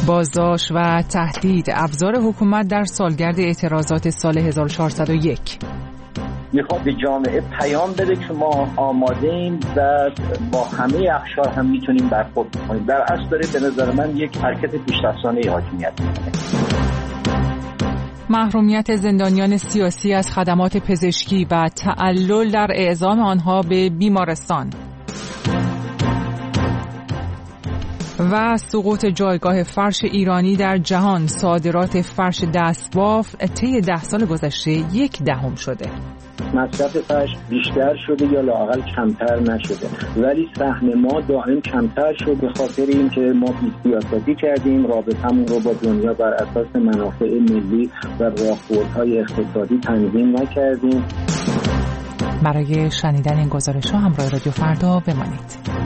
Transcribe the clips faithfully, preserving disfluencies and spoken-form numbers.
بازداشت و تهدید ابزار حکومت در سالگرد اعتراضات سال هزار و چهارصد و یک. میخواد به جامعه پیام بده که ما آماده ایم و با همه اقشار هم میتونیم برخورد کنیم. در اصل داره به نظر من یک حرکت پیشرفتانه حاکمیت میکنه. محرومیت زندانیان سیاسی از خدمات پزشکی و تعلل در اعزام آنها به بیمارستان و سقوط جایگاه فرش ایرانی در جهان. صادرات فرش دستباف طی ده سال گذشته یک دهم شده. مصرف فرش بیشتر شده یا لااقل کمتر نشده، ولی سهم ما دائم کمتر شد به خاطر اینکه ما بی‌سیاستی کردیم، رابطمون رو با دنیا بر اساس منافع ملی و راهبردهای اقتصادی تنظیم نکردیم. برای شنیدن این گزارش‌ها همراه رادیو فردا بمانید.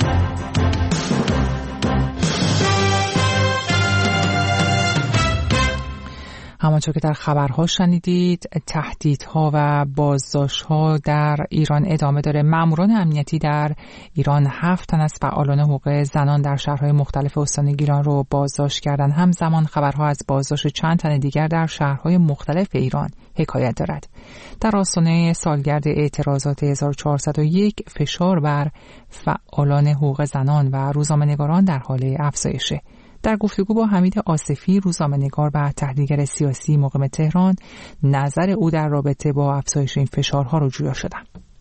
همانطور که در خبرها شنیدید، تهدیدها و بازداشت‌ها در ایران ادامه داره. ماموران امنیتی در ایران هفت تن از فعالان حقوق زنان در شهرهای مختلف استان گیلان رو بازداشت کردند. همزمان خبرها از بازداشت چند تن دیگر در شهرهای مختلف ایران حکایت دارد. در آستانه سالگرد اعتراضات هزار و چهارصد و یک فشار بر فعالان حقوق زنان و روزنامه‌نگاران در حال افزایشه. در گفتگو با حمید آصفی، روزنامه‌نگار و تحلیلگر سیاسی مقیم تهران، نظر او در رابطه با افزایش این فشارها رو جویا شدم.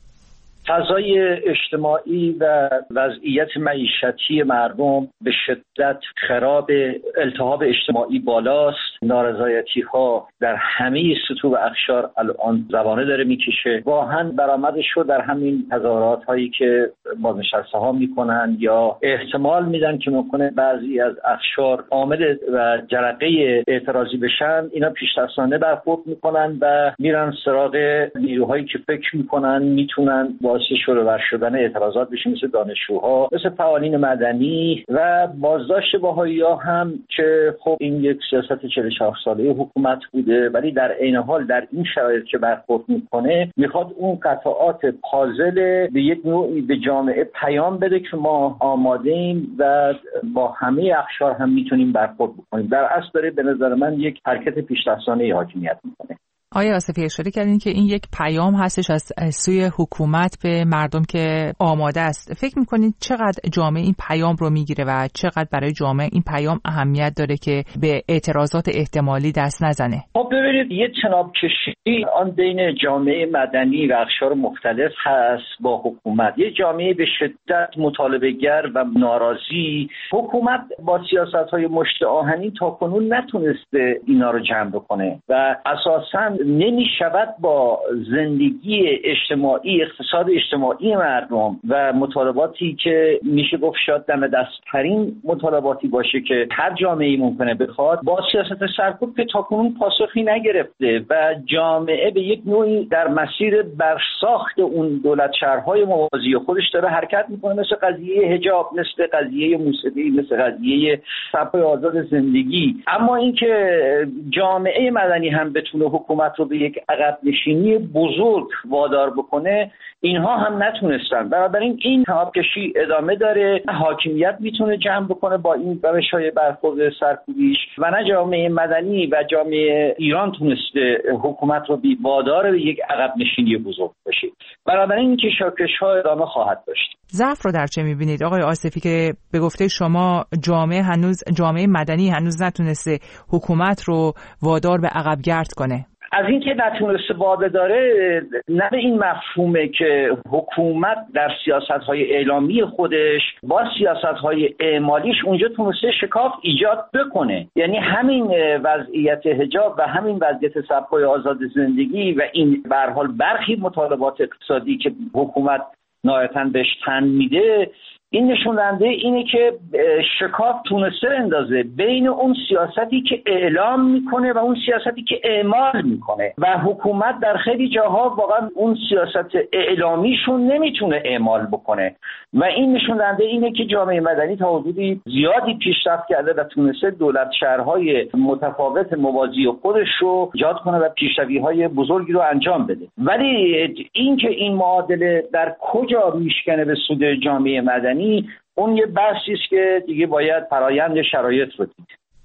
فضای اجتماعی و وضعیت معیشتی مردم به شدت خراب، التهاب اجتماعی بالاست، نارضایتی ها در همه سطوح و اقشار الان زبانه داره میکشه. واقعا برآمدش رو در همین تظاهرات هایی که بازنشسته ها میکنن یا احتمال میدن که ممکنه بعضی از اقشار عامل و جرقه اعتراضی بشن، اینا پیش‌دستانه برخورد میکنن و میرن سراغ نیروهایی که فکر میکنن میتونن باعث شروع شدن اعتراضات بشه، مثل دانشجوها، مثل فعالین مدنی و بازداشت بهائی‌ها هم که خب این یک سیاست چهل و چهار ساله حکومت بوده، ولی در عین حال در این شرایط که برخورد میکنه میخواد اون قطعات پازل به یک نوعی به جامعه پیام بده که ما آماده ایم و با همه اقشار هم میتونیم برخورد بکنیم. در اصل داره به نظر من یک حرکت پیش‌دستانه حاکمیت میکنه. آقای آصفی اشاره کردین که این یک پیام هستش از سوی حکومت به مردم که آماده است. فکر میکنید چقدر جامعه این پیام رو میگیره و چقدر برای جامعه این پیام اهمیت داره که به اعتراضات احتمالی دست نزنه؟ خب ببینید، یه تناب کشی آن بین جامعه مدنی و اقشار مختلف هست با حکومت. یه جامعه به شدت مطالبه‌گر و ناراضی، حکومت با سیاست‌های مشت آهنین تاکنون نتونسته اینا رو جمع بکنه و اساساً نمی شود با زندگی اجتماعی، اقتصاد اجتماعی مردم و مطالباتی که میشه گفت شاید دم دست‌ترین مطالباتی باشه که هر جامعه‌ای ممکنه بخواد، با سیاست سرکوب که تاکنون پاسخی نگرفته و جامعه به یک نوعی در مسیر برساخت اون دولت شهرهای موازی خودش داره حرکت میکنه، مثل قضیه حجاب، مثل قضیه موسیقی، مثل قضیه سبک آزاد زندگی. اما اینکه جامعه مدنی هم بتونه حکومت رو به یک عقب نشینی بزرگ وادار بکنه، اینها هم نتونستن. بنابراین این تنابکشی ادامه داره. حاکمیت میتونه جمع بکنه با این روش‌های برخورد سرکوبیش و نه جامعه مدنی و جامعه ایران تونسته حکومت رو بی وادار به یک عقب نشینی بزرگ بشه. بنابراین این کشاکش‌ها ادامه خواهد داشت. ضعف رو در چه می‌بینید آقای آصفی که به گفته شما جامعه هنوز جامعه مدنی هنوز نتونسته حکومت رو وادار به عقب گرد کنه؟ از این که نتونسته واده داره، نه به این مفهومه که حکومت در سیاست‌های اعلامی خودش با سیاست‌های اعمالیش اونجا تونسته شکاف ایجاد بکنه. یعنی همین وضعیت حجاب و همین وضعیت سبک‌های آزاد زندگی و این به هر حال برخی مطالبات اقتصادی که حکومت نهایتاً بهش تن میده، این نشون دهنده اینه که شکاف تونسته اندازه بین اون سیاستی که اعلام میکنه و اون سیاستی که اعمال میکنه و حکومت در خیلی جاها واقعا اون سیاست اعلامیشون نمیتونه اعمال بکنه و این نشون دهنده اینه که جامعه مدنی تا حدودی زیادی پیشرفت کرده و تونسته دولت شهرهای متفاوت موازی خودش رو ایجاد کنه و پیشروی‌های بزرگی رو انجام بده. ولی اینکه این معادله در کجا میشکنه به سود جامعه مدنی، اون یه بحثی است که دیگه باید فرایند شرایط رو دید.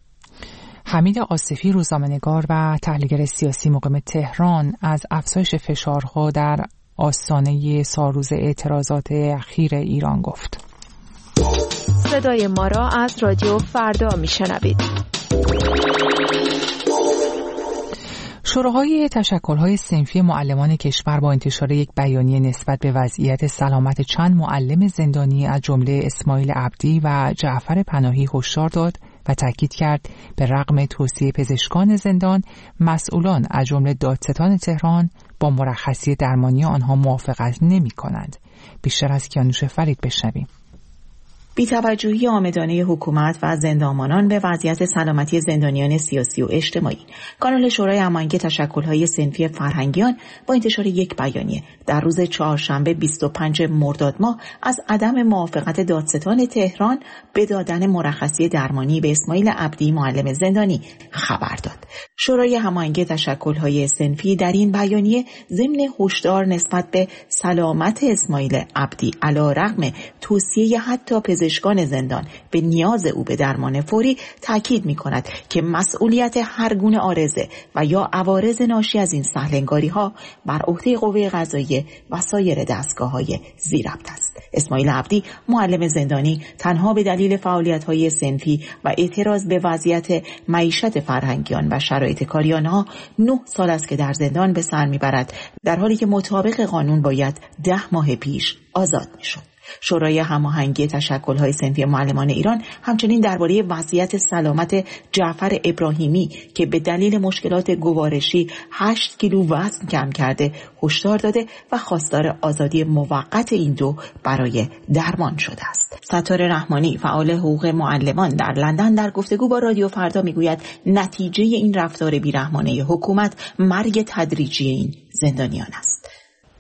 حمید آصفی، روزنامه‌نگار و تحلیلگر سیاسی مقیم تهران، از افزایش فشارها در آستانه سالروز اعتراضات اخیر ایران گفت. صدای ما را از رادیو فردا میشنوید. شوراهای تشکل‌های صنفی معلمان کشور با انتشار یک بیانیه نسبت به وضعیت سلامت چند معلم زندانی از جمله اسماعیل عبدی و جعفر پناهی هشدار داد و تاکید کرد به رغم توصیه پزشکان زندان، مسئولان از جمله دادستان تهران با مرخصی درمانی آنها موافقت نمی‌کنند. بیشتر از کیانوش فرید بشنویم. بی‌توجهی عامدانه حکومت و زندانبانان به وضعیت سلامتی زندانیان سیاسی و اجتماعی، کانال شورای هماهنگی تشکل‌های صنفی فرهنگیان با انتشار یک بیانیه در روز چهارشنبه بیست و پنجم مرداد ماه از عدم موافقت دادستان تهران به دادن مرخصی درمانی به اسماعیل عبدی معلم زندانی خبر داد. شورای هماهنگی تشکل‌های صنفی در این بیانیه ضمن هشدار نسبت به سلامت اسماعیل عبدی علی‌رغم توصیه حتی پزشکان زندان به نیاز او به درمان فوری تاکید می‌کند که مسئولیت هر گونه عارضه و یا عوارض ناشی از این سهل‌انگاری‌ها بر عهده قوه قضاییه و سایر دستگاه‌های ذی‌ربط است. اسماعیل عبدی معلم زندانی تنها به دلیل فعالیت‌های صنفی و اعتراض به وضعیت معیشت فرهنگیان و شرایط کاری آنها نه سال است که در زندان به سر می‌برد، در حالی که مطابق قانون باید ده ماه پیش آزاد می‌شد. شورای هماهنگی تشکل‌های صنفی معلمان ایران همچنین درباره وضعیت سلامت جعفر ابراهیمی که به دلیل مشکلات گوارشی هشت کیلو وزن کم کرده هشدار داده و خواستار آزادی موقت این دو برای درمان شده است. ستاره رحمانی، فعال حقوق معلمان در لندن، در گفتگو با رادیو فردا میگوید نتیجه این رفتار بیرحمانه حکومت مرگ تدریجی این زندانیان است.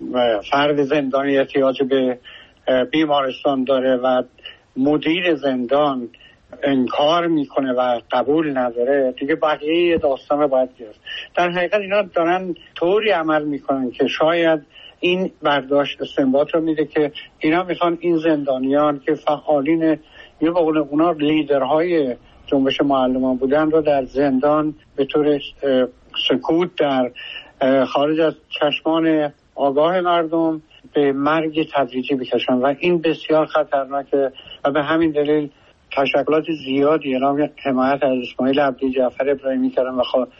فرد زندانی احتیاج به بیمارستان داره و مدیر زندان انکار میکنه و قبول نداره، دیگه بقیه داستان رو باید گرفت. در حقیقت اینا دارن طوری عمل میکنن که شاید این برداشت استنباط رو میده که اینا میخوان این زندانیان که فعالین یا به قول اونا لیدرهای جنبش معلمان بودن رو در زندان به طور سکوت در خارج از چشمان آگاه مردم به مرگ تدریجی بکشن و این بسیار خطرناکه و به همین دلیل تشکلات زیادی اعلام حمایت از اسماعیل عبدی، جعفر ابراهیمی کردن و خوا...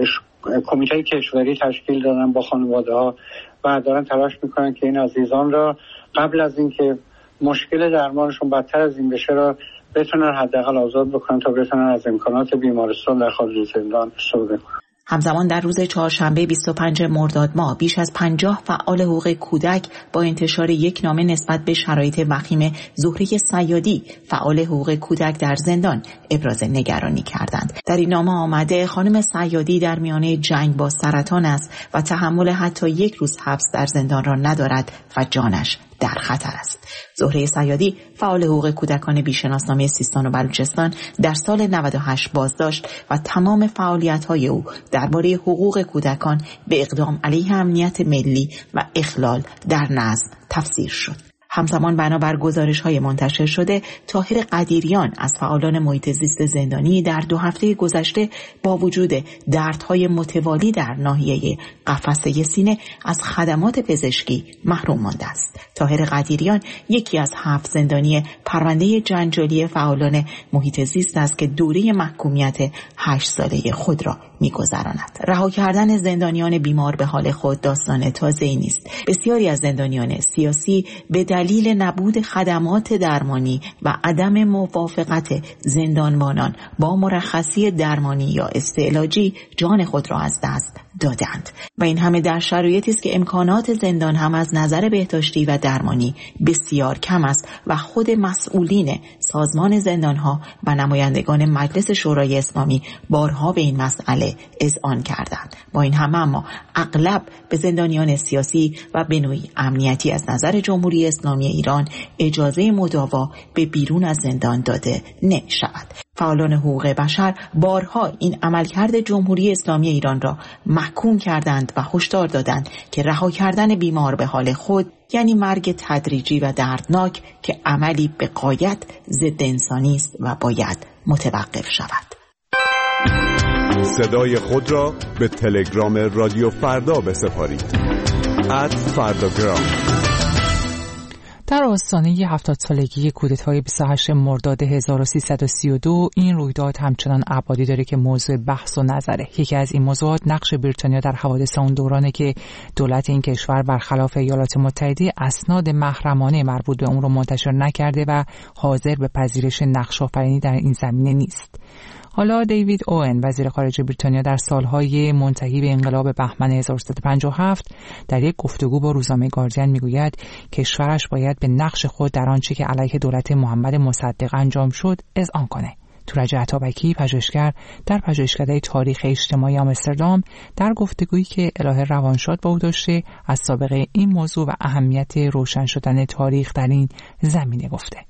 کمیته کشوری تشکیل دادن با خانواده ها و دارن تلاش میکنن که این عزیزان را قبل از اینکه مشکل درمانشون بدتر از این بشه را بتونن حداقل آزاد بکنن تا بتونن از امکانات بیمارستان در خارج زندان استفاده کنن. همزمان در روز چهارشنبه بیست و پنجم مرداد ماه بیش از پنجاه فعال حقوق کودک با انتشار یک نامه نسبت به شرایط وخیم زهره صیادی، فعال حقوق کودک در زندان، ابراز نگرانی کردند. در این نامه آمده خانم صیادی در میانه جنگ با سرطان است و تحمل حتی یک روز حبس در زندان را ندارد و جانش در خطر است. زهره صیادی، فعال حقوق کودکان بیشناسنامه سیستان و بلوچستان، در سال نود و هشت بازداشت و تمام فعالیت‌های او درباره حقوق کودکان به اقدام علیه امنیت ملی و اخلال در نظم تفسیر شد. همزمان بنابر گزارش‌های منتشر شده، طاهر قدیریان از فعالان محیط زیست زندانی در دو هفته گذشته با وجود دردهای متوالی در ناحیه قفسه سینه از خدمات پزشکی محروم مانده است. طاهر قدیریان یکی از هفت زندانی پرونده جنجالی فعالان محیط زیست است که دوره محکومیت هشت ساله خود را می‌گذراند. رها کردن زندانیان بیمار به حال خود داستان تازه‌ای نیست. بسیاری از زندانیان سیاسی به دلیل نبود خدمات درمانی و عدم موافقت زندانبانان با مرخصی درمانی یا استعلاجی جان خود را از دست دادند و این همه در شرایطی است که امکانات زندان هم از نظر بهداشتی و درمانی بسیار کم است و خود مسئولین سازمان زندانها و نمایندگان مجلس شورای اسلامی بارها به این مسئله اذعان کردند. با این همه اما اغلب به زندانیان سیاسی و به نوعی امنیتی از نظر جمهوری اسلامی ایران اجازه مداوا به بیرون از زندان داده نمی شود. فعالان حقوق بشر بارها این عملکرد جمهوری اسلامی ایران را محکوم کردند و هشدار دادند که رها کردن بیمار به حال خود یعنی مرگ تدریجی و دردناک که عملی به غایت ضد انسانی است و باید متوقف شود. صدای خود را به تلگرام رادیو فردا بسپارید. ات فرداگرام. در آستانه هفتاد سالگی کودتای بیست و هشتم مرداد هزار و سیصد و سی و دو این رویداد همچنان ابعادی داره که موضوع بحث و نظره. یکی از این موضوعات نقش بریتانیا در حوادث اون دورانه که دولت این کشور برخلاف ایالات متحده اسناد محرمانه مربوط به اون رو منتشر نکرده و حاضر به پذیرش نقش آفرینی در این زمینه نیست. حالا دیوید اوون وزیر خارجه بریتانیا در سالهای منتهی به انقلاب بهمن هزار و سیصد و پنجاه و هفت در یک گفتگو با روزنامه گاردین میگوید کشورش باید به نقش خود در آنچه که علیه دولت محمد مصدق انجام شد اذعان کنه. تورج عطابکی پژوهشگر در پژوهشکده تاریخ اجتماعی آمستردام در گفتگویی که الهه روانشاد با او داشته از سابقه این موضوع و اهمیت روشن شدن تاریخ در این زمینه گفته.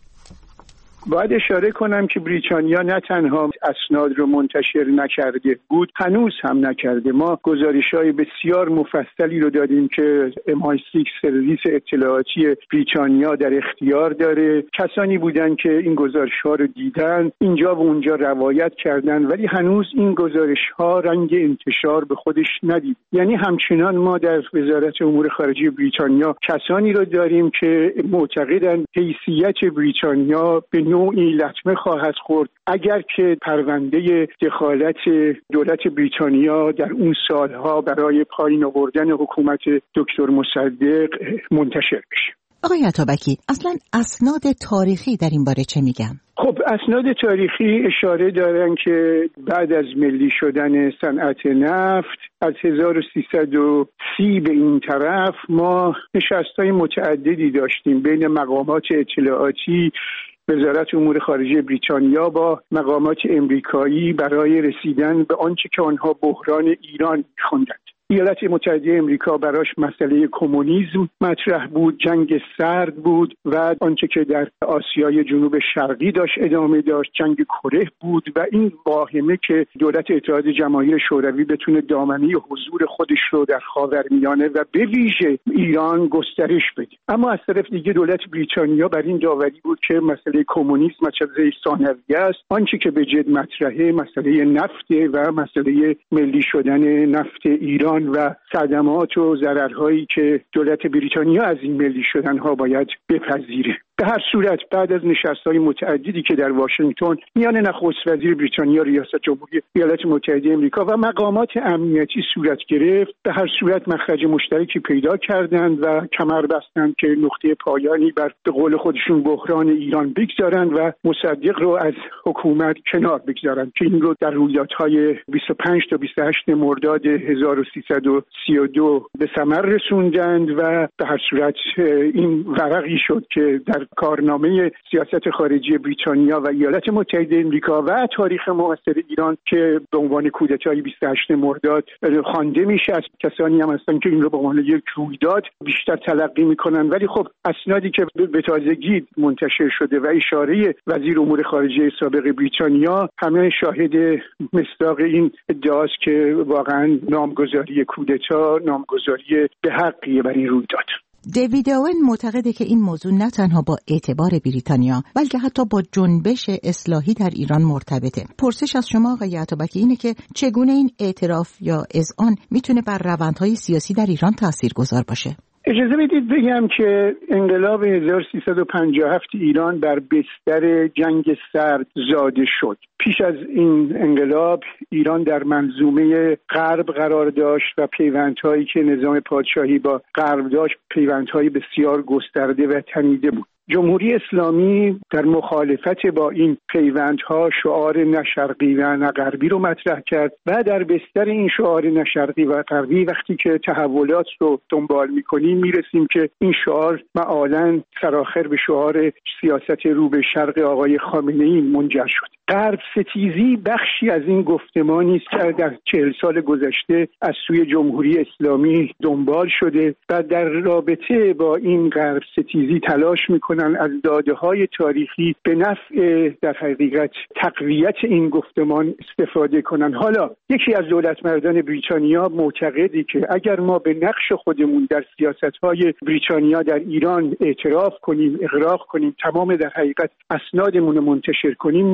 باید اشاره کنم که بریتانیا نه تنها اسناد رو منتشر نکرده بود، هنوز هم نکرده. ما گزارش‌های بسیار مفصلی رو دادیم که ام آی سیکس سرویس اطلاعاتی بریتانیا در اختیار داره. کسانی بودن که این گزارش‌ها رو دیدن، اینجا و اونجا روایت کردن، ولی هنوز این گزارش‌ها رنگ انتشار به خودش ندید. یعنی همچنان ما در وزارت امور خارجه بریتانیا کسانی رو داریم که معتقدند حیثیت بریتانیا به نوعی لطمه خواهد خورد اگر که پرونده دخالت دولت بریتانیا در اون سالها برای پایین آوردن حکومت دکتر مصدق منتشر بشه. آقای عطابکی، اصلا اسناد تاریخی در این باره چه میگن؟ خب اسناد تاریخی اشاره دارن که بعد از ملی شدن صنعت نفت از هزار و سیصد و سی به این طرف ما نشست‌های متعددی داشتیم بین مقامات اطلاعاتی وزارت امور خارجه بریتانیا با مقامات امریکایی برای رسیدن به آنچه که آنها بحران ایران می‌خواندند. ایالات متحده امریکا براش مسئله کمونیسم مطرح بود، جنگ سرد بود و آنچه که در آسیای جنوب شرقی داشت ادامه داشت، جنگ کره بود و این واهمه که دولت اتحاد جماهیر شوروی بتونه دامنه حضور خودش رو در خاورمیانه و به ویژه ایران گسترش بده. اما از طرف دیگه دولت بریتانیا بر این داوری بود که مسئله کمونیسم مسئله ثانویه است، آنچه که به جد مطرحه مسئله نفت و مسئله ملی شدن نفت ایران و صدمات و ضررهایی که دولت بریتانیا از این ملی شدنها باید بپذیره. به هر صورت بعد از نشست‌های متعددی که در واشنگتن میان نخست وزیر بریتانیا، ریاست جمهوری ایالات متحده آمریکا و مقامات امنیتی صورت گرفت، به هر صورت مخرج مشترکی پیدا کردند و کمر بستند که نقطه پایانی بر به قول خودشون بحران ایران بگذارند و مصدق رو از حکومت کنار بگذارند که این رو در رویدادهای بیست و پنج تا بیست و هشت مرداد هزار و سیصد و سی و دو به ثمر رسوندند و به هر صورت این ورقی شد که در کارنامه سیاست خارجی بریتانیا و ایالات متحده آمریکا و تاریخ معاصر ایران که به عنوان کودتای بیست و هشت مرداد خوانده میشه. از کسانی هم هستن که این رو به عنوان یک رویداد بیشتر تلقی میکنن، ولی خب اسنادی که به تازگی منتشر شده و اشاره وزیر امور خارجه سابق بریتانیا همه شاهد مصداق این ادعاست که واقعا نامگذاری کودتا نامگذاری به حقیه بر این رویداد. دیوید اوون معتقده که این موضوع نه تنها با اعتبار بریتانیا بلکه حتی با جنبش اصلاحی در ایران مرتبطه. پرسش از شما آقای عطابکی اینه که چگونه این اعتراف یا اذعان میتونه بر روندهای سیاسی در ایران تاثیرگذار باشه؟ اجازه بدید بگم که انقلاب هزار و سیصد و پنجاه و هفت ایران بر بستر جنگ سرد زاده شد. پیش از این انقلاب ایران در منظومه غرب قرار داشت و پیوندهایی که نظام پادشاهی با غرب داشت پیوندهای بسیار گسترده و تنیده بود. جمهوری اسلامی در مخالفت با این پیوندها شعار نه شرقی و نه غربی رو مطرح کرد و در بستر این شعار نه شرقی و غربی وقتی که تحولات رو دنبال می‌کنیم میرسیم که این شعار معالاً سرآخر به شعار سیاست رو به شرق آقای خامنه‌ای منجر شد. غرب ستیزی بخشی از این گفتمانی است که در چهل سال گذشته از سوی جمهوری اسلامی دنبال شده و در رابطه با این غرب ستیزی تلاش می‌کنند از داده‌های تاریخی به نفع در حقیقت تقویت این گفتمان استفاده کنند. حالا یکی از دولتمردان بریتانیا معتقدی که اگر ما به نقش خودمون در سیاست‌های بریتانیا در ایران اعتراف کنیم، اغراق کنیم، تمام در حقیقت اسنادمون رو منتشر کنیم، نوعی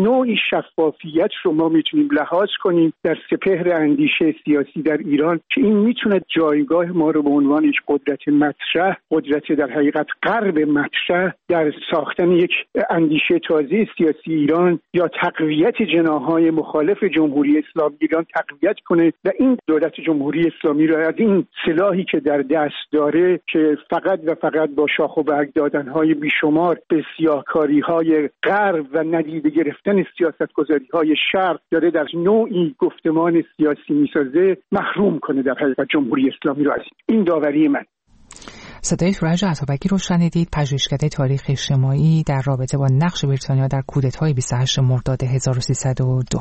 شفافیت رو ما میتونیم لحاظ کنیم در سپهر اندیشه سیاسی در ایران که این میتونه جایگاه ما رو به عنوان یک قدرت مطرح، قدرت در حقیقت غرب مطرح در ساختن یک اندیشه تازه سیاسی ایران یا تقویت جناح‌های مخالف جمهوری اسلامی ایران تقویت کنه و این دولت جمهوری اسلامی را از این سلاحی که در دست داره که فقط و فقط با شاخ و برگ دادن‌های بیشمار به سیاهکاری‌های غرب و ندیده گرفتن سیاست‌گذاری‌های شرق داره در نوعی گفتمان سیاسی می‌سازه، محروم کنه در حقیقت جمهوری اسلامی را از این داوری من. صدای سورج عطابکی رو شنیدید، پژوهشگر تاریخ اجتماعی در رابطه با نقش بریتانیا در کودتای بیست و هشتم مرداد هزار و سیصد و دو.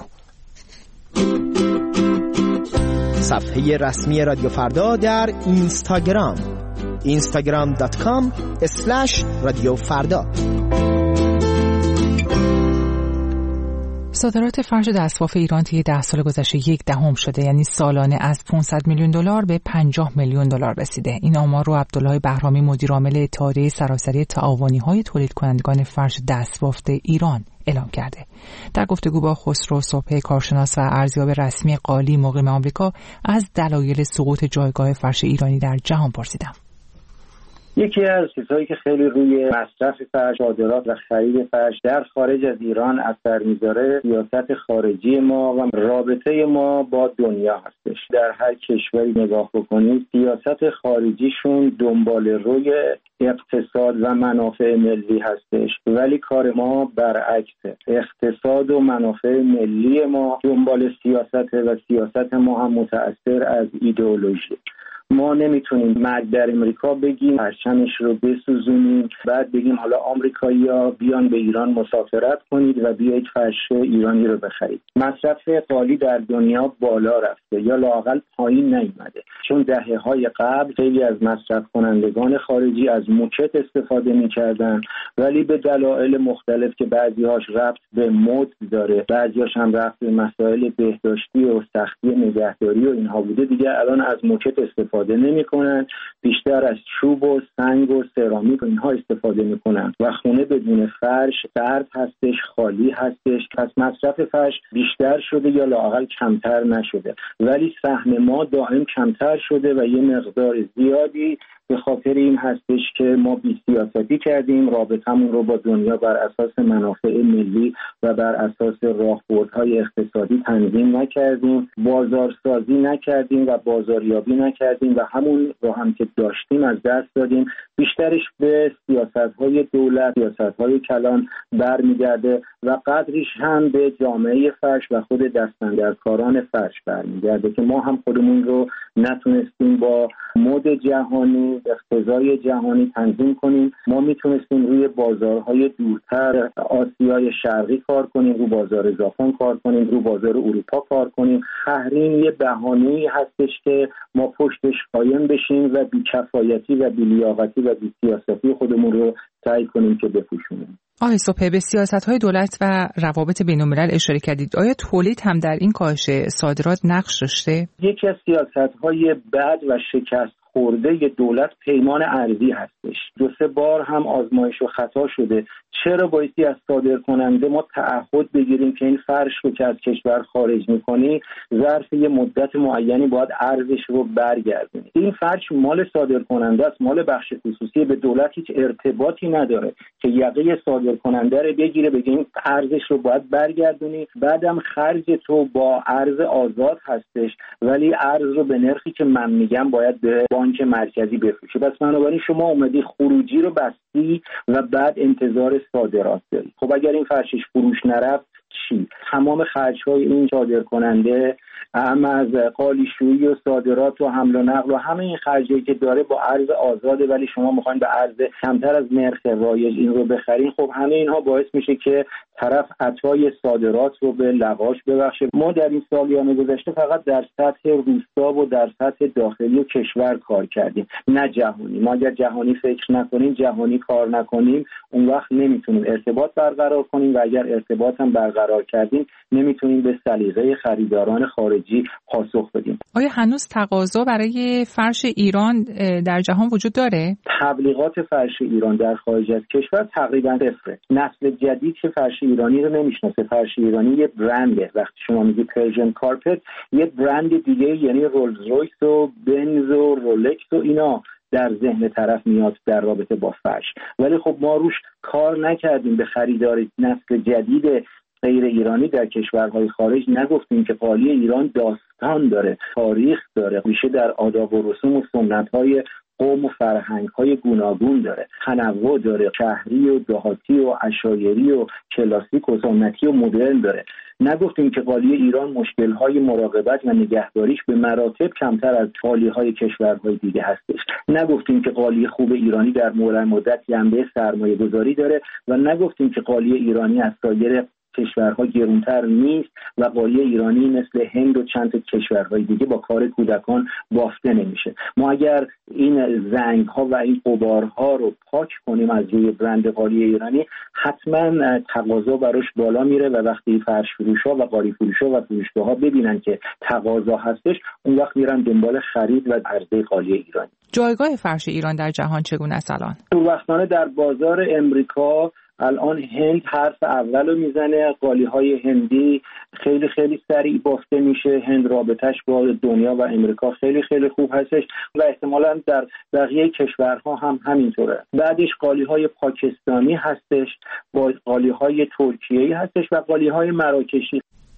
صفحه رسمی رادیو فردا در اینستاگرام اینستاگرام دات کام اسلش رادیو فردا. صادرات فرش دستباف ایران طی ده سال گذشته یک دهم شده، یعنی سالانه از پانصد میلیون دلار به پنجاه میلیون دلار رسیده. این آمار رو عبدالله بهرامی مدیر عامل اتحادیه سراسری تعاونی‌های تولید کنندگان فرش دستبافت ایران اعلام کرده. در گفتگو با خسرو صبحی کارشناس و ارزیاب رسمی قالی مقیم آمریکا از دلایل سقوط جایگاه فرش ایرانی در جهان پرسیدم. یکی از چیزهایی که خیلی روی مصرف فرش، صادرات و خرید فرش در خارج از ایران اثر میذاره سیاست خارجی ما و رابطه ما با دنیا هستش. در هر کشوری نگاه بکنید سیاست خارجیشون دنبال روی اقتصاد و منافع ملی هستش، ولی کار ما برعکسه. اقتصاد و منافع ملی ما دنبال سیاست و سیاست ما هم متأثر از ایدئولوژی. ما نمیتونیم مرگ در امریکا بگیم، پرچمش رو بسوزونیم، بعد بگیم حالا آمریکایی‌ها بیان به ایران مسافرت کنید و بیایید فرش ایرانی رو بخرید. مصرف قالی در دنیا بالا رفته یا لااقل پایین نیامده، چون دهه‌های قبل خیلی از مصرف کنندگان خارجی از موکت استفاده می‌کردن، ولی به دلایل مختلف که بعضی‌هاش ربط به مد داره، بعضی‌هاش هم ربط به مسائل بهداشتی و سختی نگهداری و اینها بوده، دیگه الان از موکت استفاده نمی‌کنن، بیشتر از چوب و سنگ و سرامیک و اینها استفاده می‌کنن و خونه بدون فرش سرد هستش، خالی هستش. پس مصرف فرش بیشتر شده یا لااقل کمتر نشده، ولی سهم ما دائم کمتر شده و یه مقدار زیادی به خاطر این هستش که ما بی‌سیاستی کردیم، رابطمون رو با دنیا بر اساس منافع ملی و بر اساس راهبردهای اقتصادی تنظیم نکردیم، بازارسازی نکردیم و بازاریابی نکردیم و همون رو هم که داشتیم از دست دادیم. بیشترش به سیاست‌های دولت، سیاست‌های کلان برمیگرده و قدریش هم به جامعه فرش و خود دستاندرکاران فرش برمیگرده که ما هم خودمون رو نتونستیم با مد جهانی، اقتضای جهانی تنظیم کنیم. ما میتونستیم روی بازارهای دورتر آسیای شرقی کار کنیم، رو بازار ژاپن کار کنیم، رو بازار اروپا کار کنیم. تحریم یه بهانه‌ای هستش که ما پشتش قایم بشیم و بی‌کفایتی و بی‌لیاقتی و بی‌سیاستی خودمون رو سعی کنیم که بپوشونیم. آقای صبحی به سیاست‌های دولت و روابط بین‌الملل اشاره کردید. آیا تولید هم در این کاهش صادرات نقش داشته؟ یکی از سیاست‌های بد و شکست خورده دولت پیمان ارزی هستش. دو سه بار هم آزمایش و خطا شده. چرا بایستی از صادر کننده ما تعهد بگیریم که این فرش رو که از کشور خارج می‌کنی ظرف یه مدت معینی باید ارزش رو برگردونی. این فرش مال صادر کننده است، مال بخش خصوصی، به دولت هیچ ارتباطی نداره که یقه صادر کننده رو بگیره بگه این ارزش رو باید برگردونی، بعدم خرج تو با ارز آزاد هستش، ولی ارز رو به نرخی که من میگم باید به بانک مرکزی بفروشی. پس بنابراین شما اومدی خروجی رو بستی و بعد انتظار صادرات داری. خب اگر این فرشش فروش نرفت چی؟ تمام خرج‌های این صادر کننده هم از قالیشویی و صادرات و حمل و نقل و همه این خرجی که داره با ارز آزاده، ولی شما میخواین به ارز کمتر از نرخ رایج این رو بخرین. خب همه اینها باعث میشه که طرف عطای صادرات رو به لغاش ببخشه. ما در این سالیان گذشته فقط در سطح روستا و در سطح داخلی و کشور کار کردیم، نه جهانی. ما اگر جهانی فکر نکنیم، جهانی کار نکنیم، اون وقت نمیتونیم ارتباط برقرار کنیم و اگر ارتباط هم برقرار کردیم نمیتونیم به سلیقه خریداران خارجی خارجی پاسخ بدیم. آیا هنوز تقاضا برای فرش ایران در جهان وجود داره؟ تبلیغات فرش ایران در خارج از کشور تقریبا صفره. نسل جدید که فرش ایرانی رو نمیشناسه. فرش ایرانی یه برنده. وقتی شما میگی پرژن کارپت، یه برند دیگه، یعنی رولز رویس و بنز و رولکس و اینا در ذهن طرف میاد در رابطه با فرش. ولی خب ما روش کار نکردیم. به خریدار نسل جدید غیر ایرانی در کشورهای خارج نگفتیم که قالی ایران داستان داره، تاریخ داره، ریشه در آداب و رسوم و سنت‌های قوم و فرهنگ‌های گوناگون داره، تنوع داره، شهری و دهاتی و عشایری و کلاسیک و سنتی و مدرن داره. نگفتیم که قالی ایران مشکل‌های مراقبت و نگهداریش به مراتب کمتر از قالی‌های کشورهای دیگه هستش. نگفتیم که قالی خوب ایرانی در مورد مدت جنبه سرمایه‌گذاری داره و نگفتیم که قالی ایرانی از سایر کشورها گرونتر نیست و قالی ایرانی مثل هند و چند تا کشورهای دیگه با کار کودکان بافته نمیشه. ما اگر این زنگ‌ها و این غبارها رو پاک کنیم از روی برند قالی ایرانی، حتما تقاضا براش بالا میره و وقتی فرش فروش‌ها و قالی فروش‌ها و فروشگاه‌ها ببینن که تقاضا هستش، اون وقت میرن دنبال خرید و عرضه قالی ایرانی. جایگاه فرش ایران در جهان چگونه است الان؟ شوربختانه در بازار امریکا الان هند حرف اول رو میزنه. قالی‌های هندی خیلی خیلی سریع بافته میشه. هند رابطش با دنیا و امریکا خیلی خیلی خوب هستش و احتمالاً در بقیه کشورها هم همینطوره. بعدش قالی‌های پاکستانی هستش، با قالی‌های ترکیه‌ای هستش و قالی‌های مراکشی.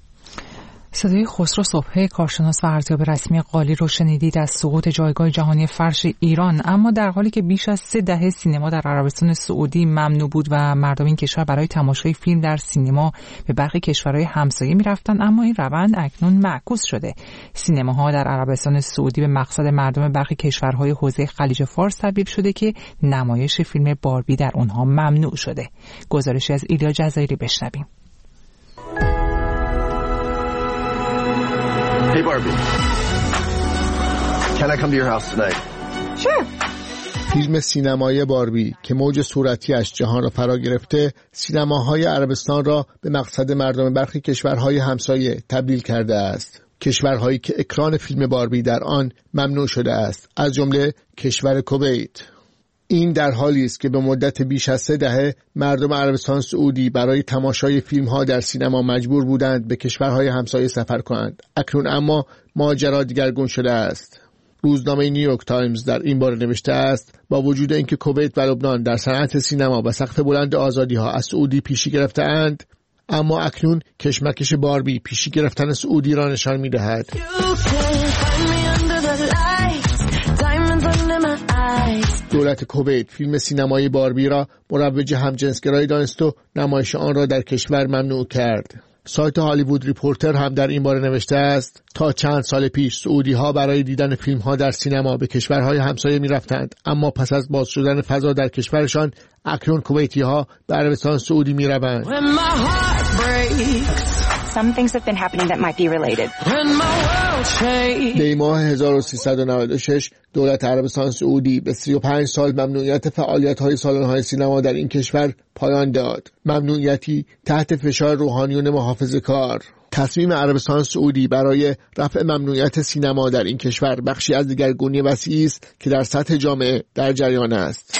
صدای خسرو صبحی، کارشناس و ارزیاب رسمی قالی رو شنیدید از سقوط جایگاه جهانی فرش ایران. اما در حالی که بیش از سه دهه سینما در عربستان سعودی ممنوع بود و مردم این کشور برای تماشای فیلم در سینما به برخی کشورهای همسایه میرفتن، اما این روند اکنون معکوس شده. سینماها در عربستان سعودی به مقصد مردم برخی کشورهای حوزه خلیج فارس تبدیل شده که نمایش فیلم باربی در اونها ممنوع شده. گزارشی از ایلیا جزایری بشنویم. Hey Barbie, can I come to your house tonight? Sure. فیلم سینمایی باربی که موج صورتی از جهان را فرا گرفته، سینماهای عربستان را به مقصد مردم برخی کشورهای همسایه تبدیل کرده است. کشورهایی که اکران فیلم باربی در آن ممنوع شده است، از جمله کشور کویت. این در حالی است که به مدت بیش از سه دهه مردم عربستان سعودی برای تماشای فیلم‌ها در سینما مجبور بودند به کشورهای همسایه سفر کنند. اکنون اما ماجرا دیگرگون شده است. روزنامه نیویورک تایمز در این باره نوشته است: با وجود اینکه کویت و لبنان در صنعت سینما و سقف بلند آزادی‌ها از سعودی پیشی گرفته‌اند، اما اکنون کشمکش باربی پیشی گرفتن سعودی را نشان می‌دهد. دولت کویت فیلم سینمایی باربی را مروج همجنسگرایی دانست و نمایش آن را در کشور ممنوع کرد. سایت هالیوود ریپورتر هم در این باره نوشته است: تا چند سال پیش سعودی ها برای دیدن فیلم ها در سینما به کشورهای همسایه می رفتند، اما پس از باز شدن فضا در کشورشان اکنون کویتی ها به عربستان سعودی می روند. Some things have been happening that might be related. در ماه هزار و سیصد و نود و شش دولت عربستان سعودی به سی و پنج سال ممنوعیت فعالیت‌های سالن‌های سینما در این کشور پایان داد. ممنوعیتی تحت فشار روحانیون محافظه‌کار. تصمیم عربستان سعودی برای رفع ممنوعیت سینما در این کشور بخشی از دگرگونی وسیعی است که در سطح جامعه در جریان است.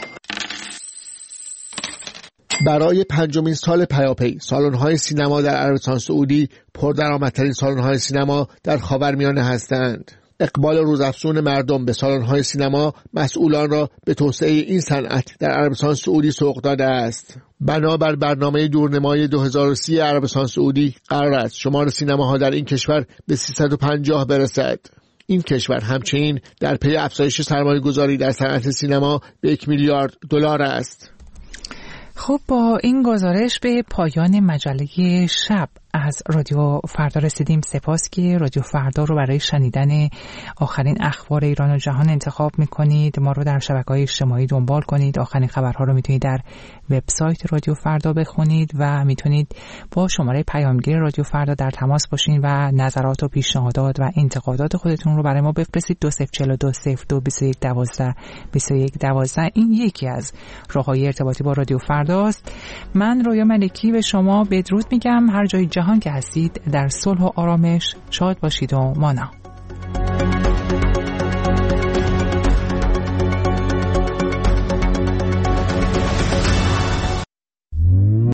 برای پنجمین سال پیاپی سالن‌های سینما در عربستان سعودی پردرآمدترین سالن‌های سینما در خاورمیانه هستند. اقبال روزافزون مردم به سالن‌های سینما مسئولان را به توسعه این صنعت در عربستان سعودی سوق داده است. بنابر برنامه دورنمای دو هزار و سی عربستان سعودی قرار است شمار سینماها در این کشور به سیصد و پنجاه برسد. این کشور همچنین در پی افزایش سرمایه‌گذاری در صنعت سینما به یک میلیارد دلار است. خب با این گزارش به پایان مجله شب از رادیو فردا رسیدیم. سپاس که رادیو فردا رو برای شنیدن آخرین اخبار ایران و جهان انتخاب میکنید. ما رو در شبکه‌های اجتماعی دنبال کنید. آخرین خبرها رو میتونید در وبسایت رادیو فردا بخونید و میتونید با شماره پیامگیر رادیو فردا در تماس باشین و نظرات و پیشنهادات و انتقادات خودتون رو برای ما بفرستید. دو صفر چهار دو صفر دو بیست و یک دوازده بیست و یک دوازده این یکی از راههای ارتباطی با رادیو فرداست. من رویا ملکی به شما بدرود میگم. هر جای جهان که هستید در صلح و آرامش شاد باشید و مانا.